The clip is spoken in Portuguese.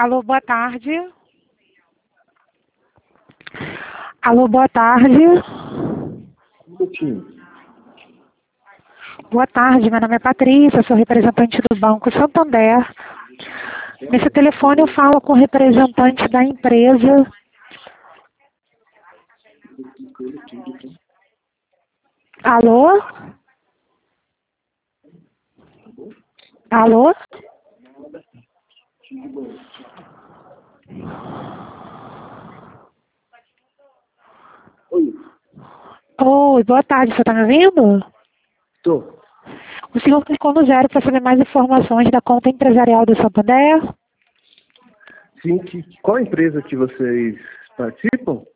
Alô, boa tarde. Alô, boa tarde. Boa tarde, meu nome é Patrícia, sou representante do Banco Santander. Nesse telefone eu falo com o representante da empresa. Alô? Alô? Oi, boa tarde, você está me ouvindo? Tô. O senhor clicou no 0 para saber mais informações da conta empresarial do Santander? Sim, qual empresa que vocês participam?